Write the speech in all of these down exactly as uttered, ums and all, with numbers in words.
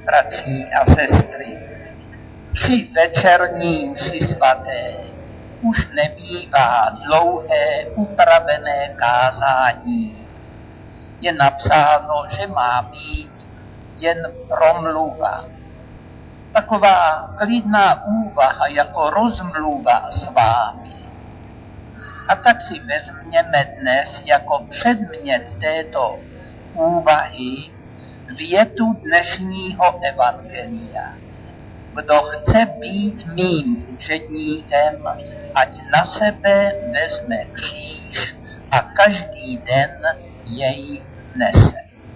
bratří a sestry, při večerní mši svaté už nebývá dlouhé upravené kázání. Je napsáno, že má být jen promluva. Taková klidná úvaha jako rozmluva s vámi. A tak si vezměme dnes jako předmět této úvahy větu dnešního evangelia. Kdo chce být mým učedníkem, ať na sebe vezme kříž a každý den jej nese.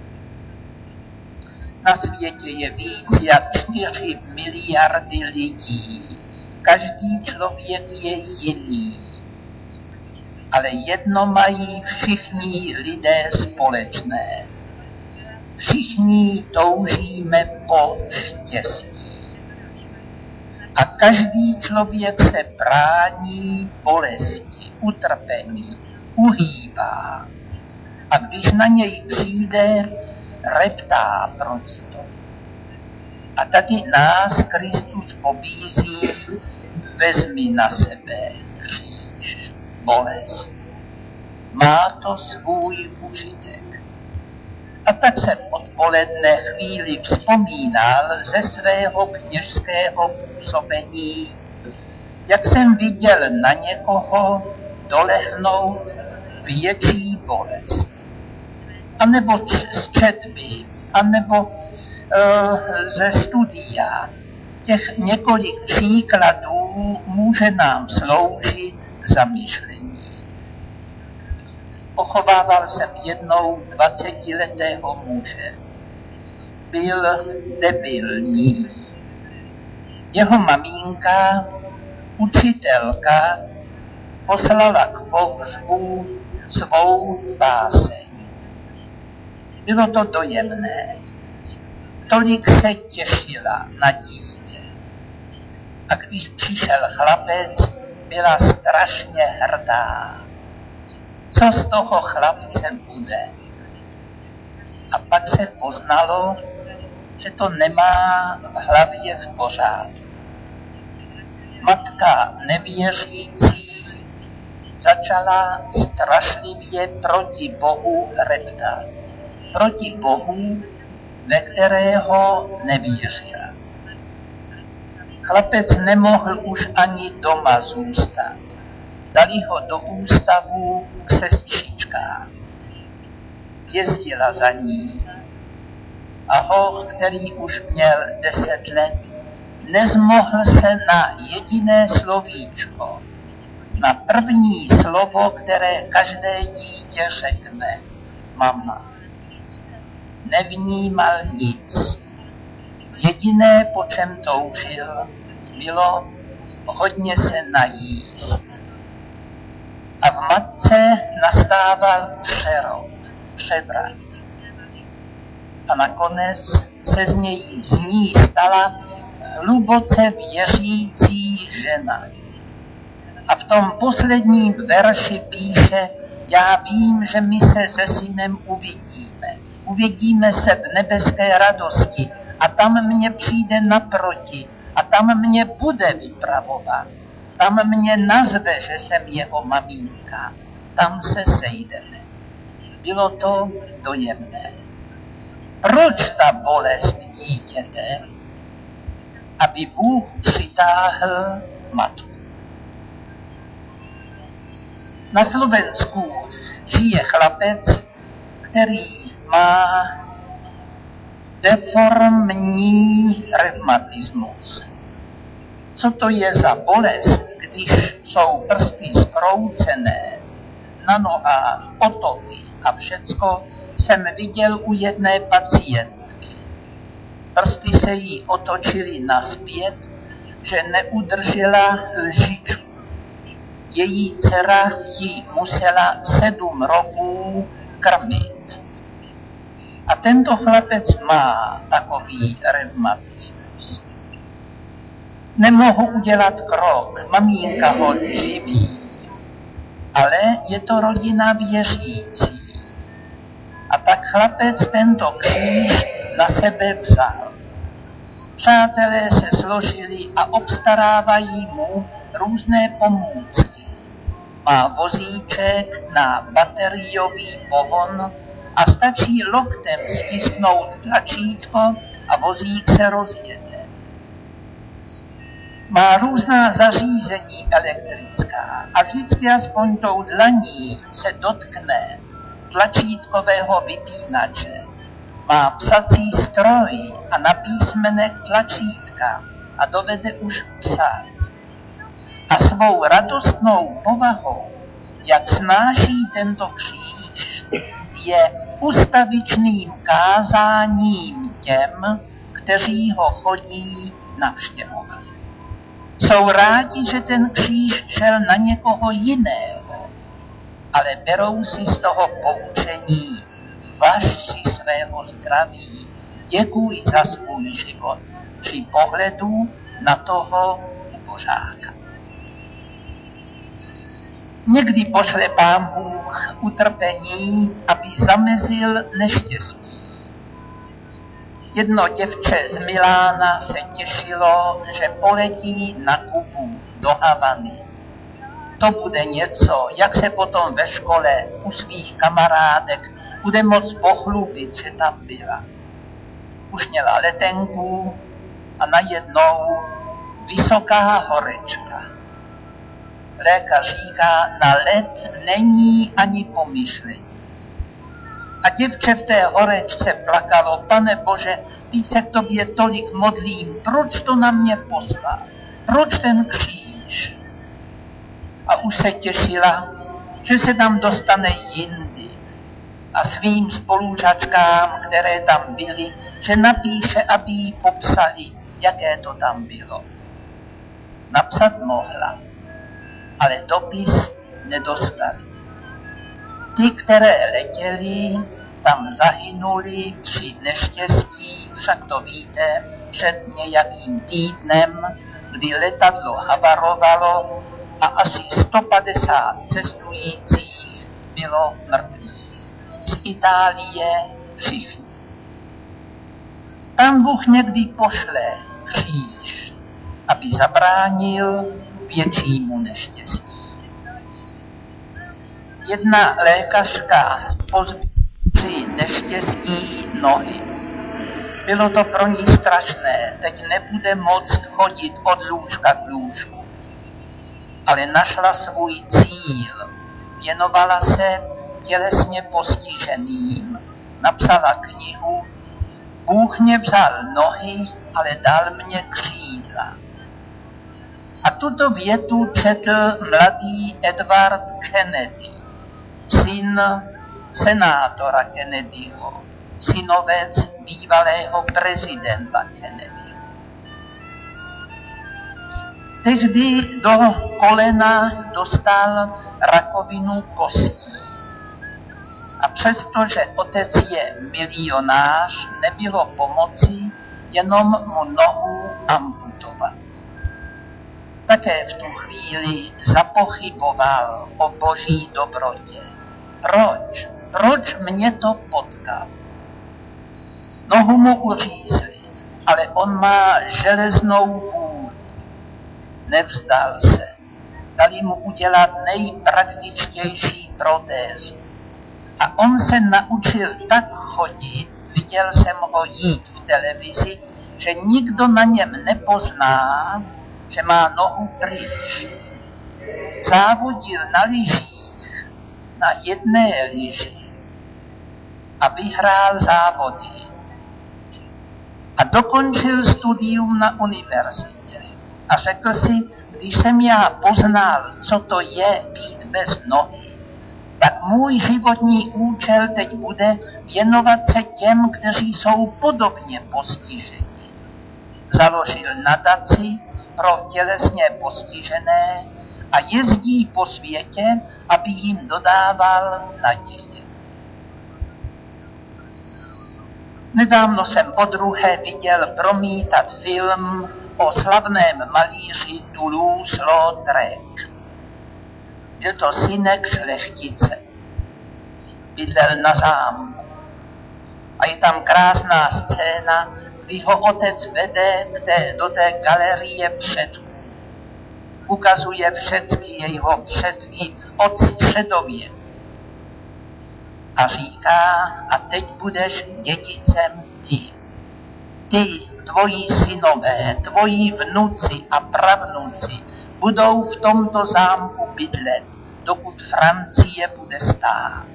Na světě je víc jak čtyři miliardy lidí. Každý člověk je jiný. Ale jedno mají všichni lidé společné. Všichni toužíme po štěstí. A každý člověk se brání bolesti, utrpení, uhýbá. A když na něj přijde, reptá proti tomu. A tady nás Kristus pobízí, vezmi na sebe kříž, bolest. Má to svůj užitek. A tak jsem odpoledne chvíli vzpomínal ze svého kněžského působení, jak jsem viděl na někoho dolehnout větší bolest. A nebo z četby, a nebo uh, ze studia. Těch několik příkladů může nám sloužit k zamýšlení. Pochovával jsem jednou dvacetiletého muže. Byl debilní. Jeho maminka, učitelka, poslala k pohřbu svou báseň. Bylo to dojemné. Tolik se těšila na dítě. A když přišel chlapec, byla strašně hrdá. Co z toho chlapce bude? A pak se poznalo, že to nemá v hlavě v pořádku. Matka nevěřící začala strašlivě proti Bohu reptat. Proti Bohu, ve kterého nevěřila. Chlapec nemohl už ani doma zůstat. Dali ho do ústavu k sestřičkám. Jezdila za ní. A hoch, který už měl deset let, nezmohl se na jediné slovíčko, na první slovo, které každé dítě řekne, mama. Nevnímal nic. Jediné, po čem toužil, bylo hodně se najíst. A v matce nastával přerod, převrat. A nakonec se z něj z ní stala hluboce věřící žena. A v tom posledním verši píše, já vím, že my se se synem uvidíme. Uvidíme se v nebeské radosti a tam mě přijde naproti a tam mě bude vypravovat. Tam mě nazve, že jsem jeho maminka. Tam se sejdeme. Bylo to dojemné. Proč ta bolest dítěte? Aby Bůh přitáhl matku. Na Slovensku žije chlapec, který má deformní revmatismus. Co to je za bolest, když jsou prsty zkroucené, na nohách otopy a všecko, jsem viděl u jedné pacientky. Prsty se jí otočily nazpět, že neudržela lžičku. Její dcera jí musela sedm roků krmit. A tento chlapec má takový revmatismus. Nemohu udělat krok, maminka ho živí, ale je to rodina věřící. A tak chlapec tento kříž na sebe vzal. Přátelé se složili a obstarávají mu různé pomůcky. Má vozíček na bateriový pohon a stačí loktem stisknout tlačítko a vozík se rozjede. Má různá zařízení elektrická a vždycky aspoň tou dlaní se dotkne tlačítkového vypínače. Má psací stroj a na písmenech tlačítka a dovede už psát. A svou radostnou povahou, jak snáší tento kříž, je ustavičným kázáním těm, kteří ho chodí navštěvovat. Jsou rádi, že ten kříž šel na někoho jiného, ale berou si z toho poučení: važ si svého zdraví, děkuj za svůj život při pohledu na toho ubožáka. Někdy pošle Pán Bůh utrpení, aby zamezil neštěstí. Jedno děvče z Milána se těšilo, že poletí na Kubu do Havany. To bude něco, jak se potom ve škole u svých kamarádek bude moct pochlubit, že tam byla. Už měla letenku a najednou vysoká horečka. Lékař říká, na let není ani pomyšlení. A děvče v té horečce plakalo: Pane Bože, teď se k tobě tolik modlím, proč to na mě poslal? Proč ten kříž? A už se těšila, že se tam dostane jindy. A svým spolužačkám, které tam byly, že napíše, aby jí popsali, jaké to tam bylo. Napsat mohla, ale dopis nedostali. Ty, které letěli, tam zahynuli při neštěstí, však to víte, před nějakým týdnem, kdy letadlo havarovalo a asi sto padesát cestujících bylo mrtvých. Z Itálie všichni. Pán Bůh někdy pošle kříž, aby zabránil většímu neštěstí. Jedna lékařka pozbyla při neštěstí nohy. Bylo to pro ní strašné, teď nebude moct chodit od lůžka k lůžku. Ale našla svůj cíl. Věnovala se tělesně postiženým. Napsala knihu Bůh mě vzal nohy, ale dal mě křídla. A tuto větu četl mladý Edward Kennedy, syn senátora Kennedyho, synovec bývalého prezidenta Kennedyho. Tehdy do kolena dostal rakovinu kostí. A přestože otec je milionář, nebylo pomoci, jenom mu nohu amputovat. Také v tu chvíli zapochyboval o boží dobrotě. Proč? Proč mě to potkalo? Nohu mu uřízli, ale on má železnou vůli. Nevzdal se. Dali mu udělat nejpraktičtější protézu. A on se naučil tak chodit, viděl jsem ho jít v televizi, že nikdo na něm nepozná, že má nohu pryč. Závodil na lyžích, na jedné lyži a vyhrál závody. A dokončil studium na univerzitě. A řekl si, když jsem já poznal, co to je být bez nohy, tak můj životní účel teď bude věnovat se těm, kteří jsou podobně postiženi. Založil nadaci pro tělesně postižené a jezdí po světě, aby jim dodával naděje. Nedávno jsem podruhé viděl promítat film o slavném malíři Toulouse-Lautrec. Byl to synek šlechtice. Bydlel na zámku. A je tam krásná scéna, kdy ho otec vede k té, do té galerie předků. Ukazuje všechny jeho předky od středověku. A říká, a teď budeš dědicem ty. Ty, tvoji synové, tvoji vnuci a pravnuci budou v tomto zámku bydlet, dokud Francie bude stát.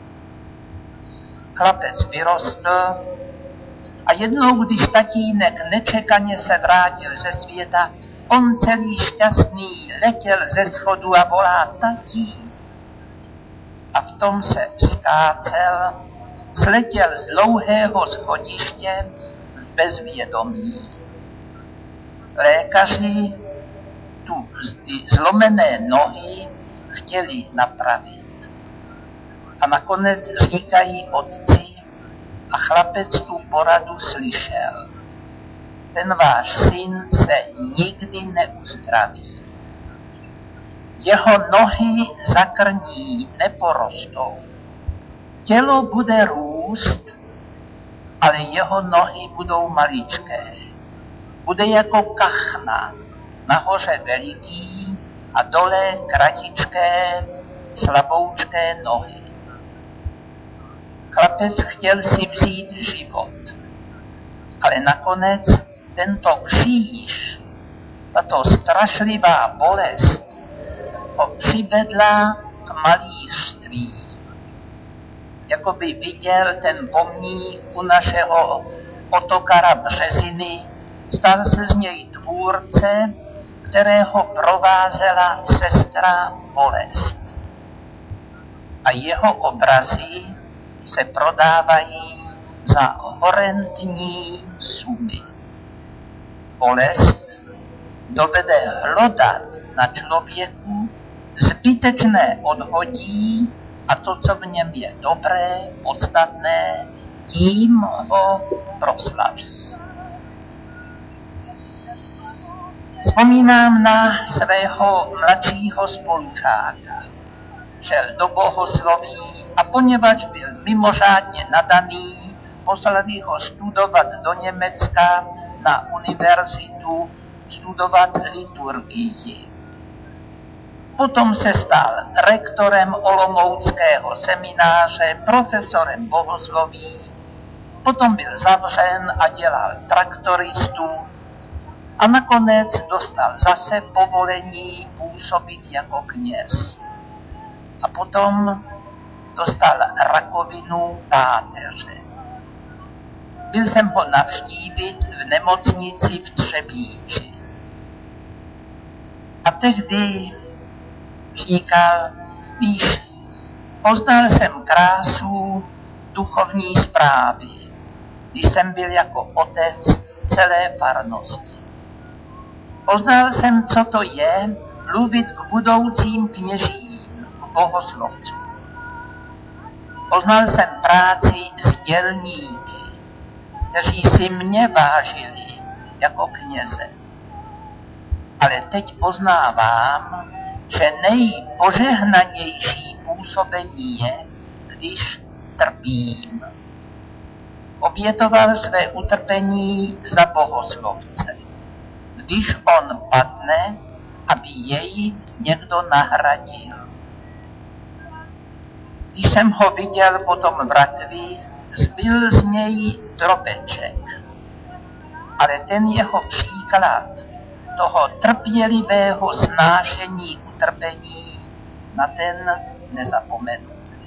Chlapec vyrostl a jednou, když tatínek nečekaně se vrátil ze světa, on celý šťastný letěl ze schodu a volá tatí. A v tom se vzkácel, sletěl z dlouhého schodiště v bezvědomí. Lékaři tu zlomené nohy chtěli napravit. A nakonec říkají otci, a chlapec tu poradu slyšel. Ten váš syn se nikdy neuzdraví. Jeho nohy za krní neporostou. Tělo bude růst, ale jeho nohy budou maličké. Bude jako kachna, nahoře veliký a dole kratičké, slaboučké nohy. Chlapec chtěl si vzít život, ale nakonec tento kříž, tato strašlivá bolest ho přivedla k malířství. Jakoby viděl ten pomník u našeho Otokara Březiny, stal se z něj tvůrce, kterého provázela sestra bolest. A jeho obrazy se prodávají za horentní sumy. Bolest dovede hlodat na člověku, zbytečné odhodí a to, co v něm je dobré, podstatné, tím ho proslaví. Vzpomínám na svého mladšího spolužáka. Šel do bohosloví a poněvadž byl mimořádně nadaný, poslali ho studovat do Německa na univerzitu, studovat liturgii. Potom se stal rektorem olomouckého semináře, profesorem bohosloví, potom byl zavřen a dělal traktoristu a nakonec dostal zase povolení působit jako kněz. A potom dostal rakovinu páteře. Byl jsem ho navštívit v nemocnici v Třebíči. A tehdy říkal, víš, poznal jsem krásu duchovní správy, když jsem byl jako otec celé farnosti. Poznal jsem, co to je mluvit k budoucím kněžím, k bohoslovcům. Poznal jsem práci s dělníky, kteří si mě vážili jako kněze. Ale teď poznávám, že nejpožehnanější působení je, když trpím. Obětoval své utrpení za bohoslovce. Když on padne, aby jej někdo nahradil. Když jsem ho viděl potom v rakvi, zbyl z něj drobeček. Ale ten jeho příklad toho trpělivého snášení utrpení, na ten nezapomenu.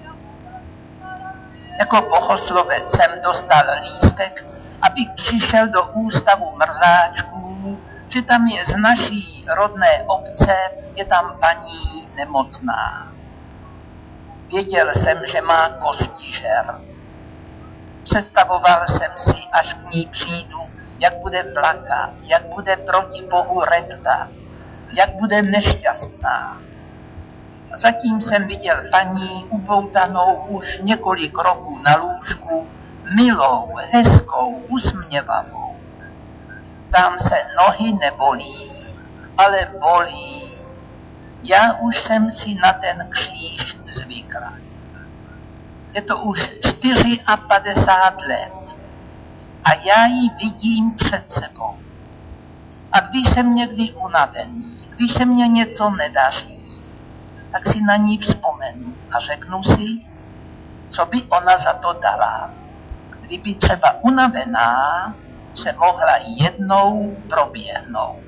Jako bohoslovec jsem dostal lístek, abych přišel do ústavu mrzáčků, že tam je z naší rodné obce, je tam paní nemocná. Věděl jsem, že má kostižer. Představoval jsem si, až k ní přijdu, jak bude plakat, jak bude proti Bohu reptat, jak bude nešťastná. Zatím jsem viděl paní upoutanou už několik roků na lůžku, milou, hezkou, usměvavou. Tam se nohy nebolí, ale bolí. Já už jsem si na ten kříž zvykla. Je to už padesát čtyři let a já ji vidím před sebou. A když jsem někdy unavený, když se mně něco nedaří, tak si na ní vzpomenu a řeknu si, co by ona za to dala. Kdyby třeba unavená se mohla jednou proběhnout.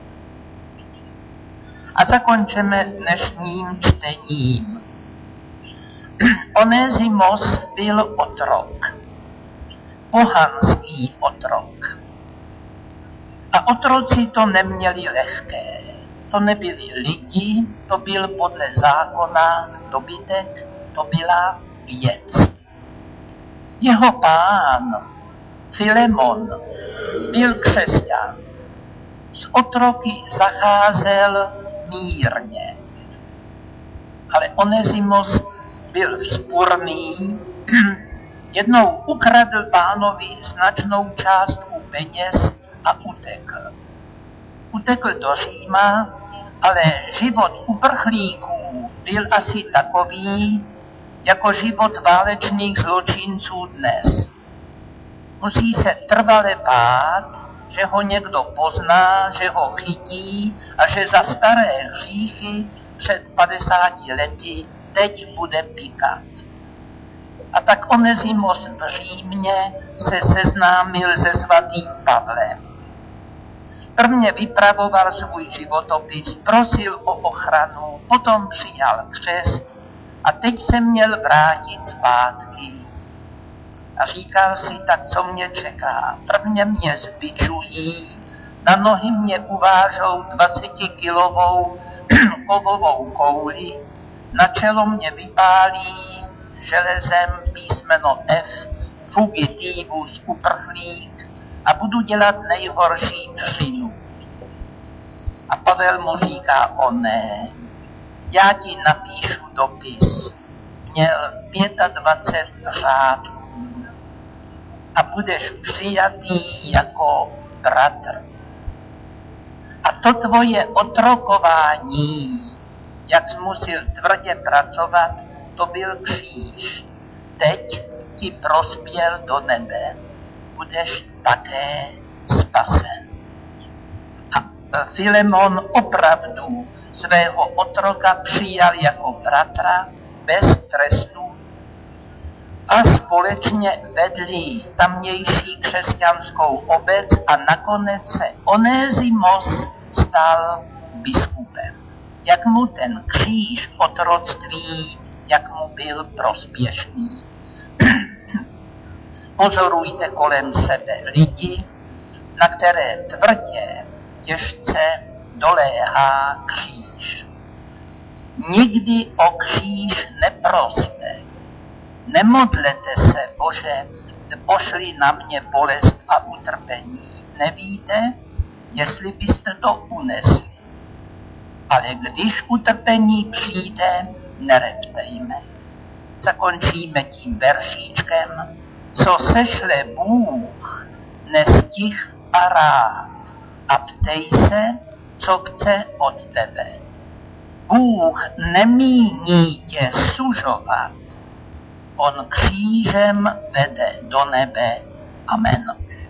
A zakončeme dnešním čtením. Onezimos byl otrok, pohanský otrok. A otroci to neměli lehké. To nebyli lidi, to byl podle zákona dobytek, to byla věc. Jeho pán, Filemon, byl křesťan. S otroky zacházel mírně. Ale Onezimos byl vzpurný, jednou ukradl pánovi značnou částku peněz a utekl. Utekl do Říma, ale život uprchlíků byl asi takový, jako život válečných zločinců dnes. Musí se trvale bát, že ho někdo pozná, že ho chytí a že za staré hříchy před padesáti lety teď bude pikat. A tak Onezimos v Římě se seznámil se svatým Pavlem. Prvně vypravoval svůj životopis, prosil o ochranu, potom přijal křest a teď se měl vrátit zpátky. A říkal si, tak co mě čeká? Prvně mě zbičují, na nohy mě uvážou dvacetikilovou kovovou kouli, na čelo mě vypálí železem písmeno F, fugitivus uprchlík, a budu dělat nejhorší třinu. A Pavel mu říká, o ne, já ti napíšu dopis, měl dvacet pět řádků a budeš přijatý jako bratr. A to tvoje otrokování, jak jsi musel tvrdě pracovat, to byl kříž. Teď ti prospěl do nebe. Budeš také spasen. A Filemon opravdu svého otroka přijal jako bratra bez trestu a společně vedli tamnější křesťanskou obec a nakonec se Onezimos stal biskupem. Jak mu ten kříž otroctví, jak mu byl prospěšný. Pozorujte kolem sebe lidi, na které tvrdě, těžce doléhá kříž. Nikdy o kříž neproste. Nemodlete se, Bože, pošli na mě bolest a utrpení. Nevíte, jestli byste to unesli. Ale když utrpení přijde, nereptejme. Zakončíme tím veršíčkem, co sešle Bůh, nestih a rád, a ptej se, co chce od tebe. Bůh nemíní tě sužovat, on křížem vede do nebe. Amen.